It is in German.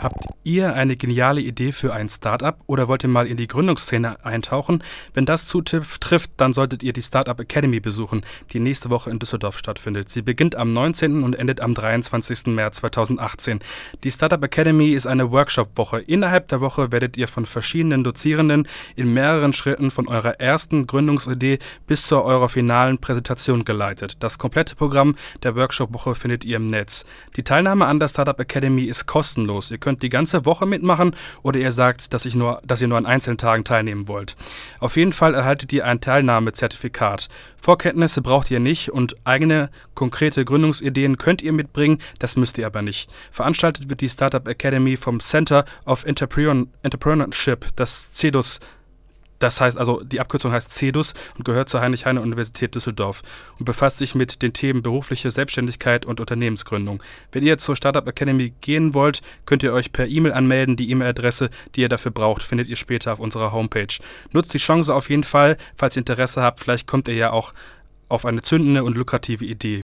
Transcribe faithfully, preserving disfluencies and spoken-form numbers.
Habt ihr eine geniale Idee für ein Startup oder wollt ihr mal in die Gründungsszene eintauchen? Wenn das zutrifft, dann solltet ihr die Startup Academy besuchen, die nächste Woche in Düsseldorf stattfindet. Sie beginnt am neunzehnten und endet am dreiundzwanzigsten März zweitausendachtzehn. Die Startup Academy ist eine Workshop-Woche. Innerhalb der Woche werdet ihr von verschiedenen Dozierenden in mehreren Schritten von eurer ersten Gründungsidee bis zu eurer finalen Präsentation geleitet. Das komplette Programm der Workshop-Woche findet ihr im Netz. Die Teilnahme an der Startup Academy ist kostenlos. Ihr könnt die ganze Woche mitmachen oder ihr sagt, dass, ich nur, dass ihr nur an einzelnen Tagen teilnehmen wollt. Auf jeden Fall erhaltet ihr ein Teilnahmezertifikat. Vorkenntnisse braucht ihr nicht und eigene konkrete Gründungsideen könnt ihr mitbringen, das müsst ihr aber nicht. Veranstaltet wird die Startup Academy vom Center of Entrepreneur- Entrepreneurship, das C E D U S. Das heißt also, die Abkürzung heißt C E D U S und gehört zur Heinrich-Heine-Universität Düsseldorf und befasst sich mit den Themen berufliche Selbstständigkeit und Unternehmensgründung. Wenn ihr zur Startup Academy gehen wollt, könnt ihr euch per E-Mail anmelden. Die E-Mail-Adresse, die ihr dafür braucht, findet ihr später auf unserer Homepage. Nutzt die Chance auf jeden Fall, falls ihr Interesse habt. Vielleicht kommt ihr ja auch auf eine zündende und lukrative Idee.